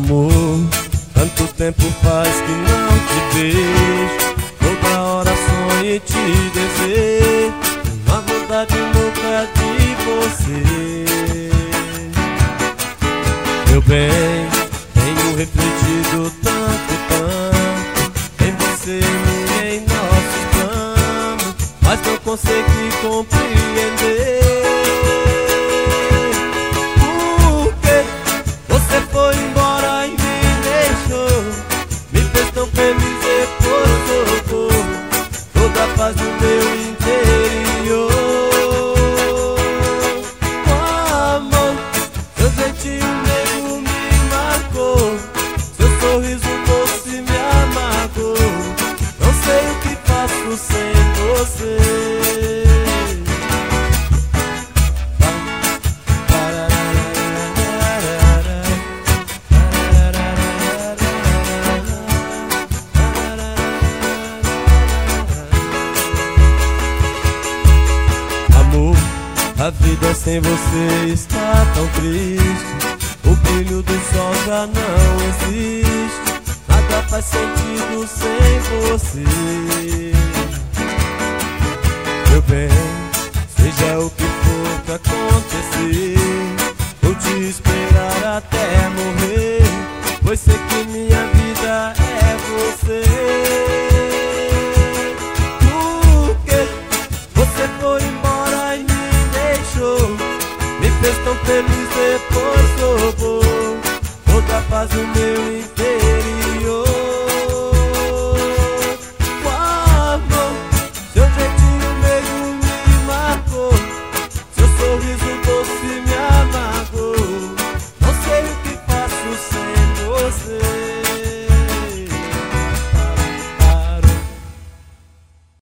Amor, tanto tempo faz que não te vejo. Toda hora sonho em te desejo. Uma vontade louca de você. Meu bem, tenho refletido tanto, tanto em você e em nossos planos, mas não consegui compreender por que você foi embora e me deixou. Me fez tão feliz depois socorro toda a paz do meu interior. Oh, amor, seu jeitinho nego me marcou, seu sorriso doce me amargou. Não sei o que faço sem você. A vida sem você está tão triste. O brilho do sol já não existe. Nada faz sentido sem você. Meu bem, seja o que for que acontecer,